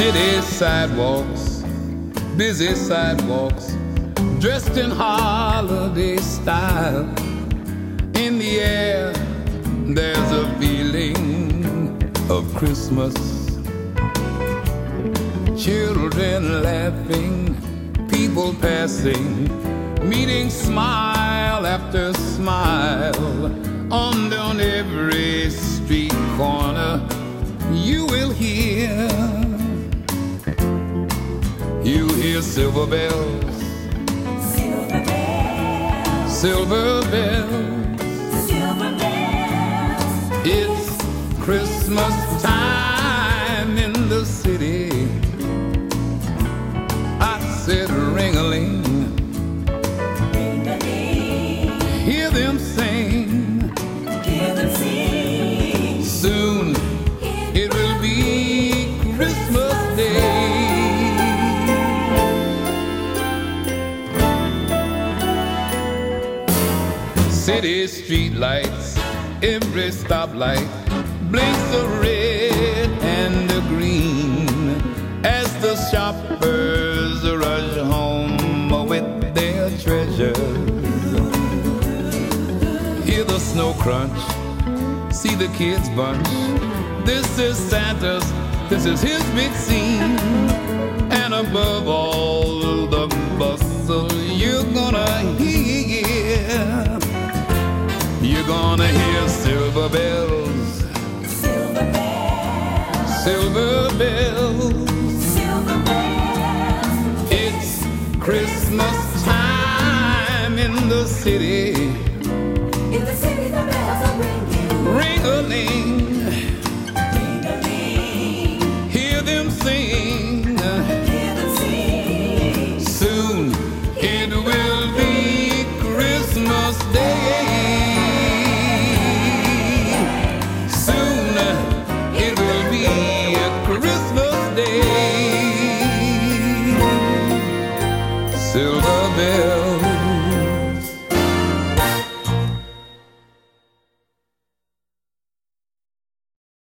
City sidewalks, busy sidewalks, dressed in holiday style. In the air, there's a feeling of Christmas. Children laughing, people passing, meeting smile after smile. On every street corner, you will hear silver bells, silver bells, silver bells, silver bells. It's Christmas time in the city. I said ring-a-ling, Ring-a-ling. hear them sing, Hear them sing. soon it will be Christmas Day. City street lights, every stoplight blinks a red and a green as the shoppers rush home with their treasures. Hear the snow crunch, see the kids bunch. This is Santa's, this is his big scene. And above all the bustle, you're gonna hear silver bells, Silver bells, silver bells. silver bells. It's Christmas time in the city. In the city, the bells are ringing. Ring-a-ling, Ring-a-ling. hear them sing. Hear them sing. Soon it will be Christmas Day. Soon it will be Christmas Day. Silver bells.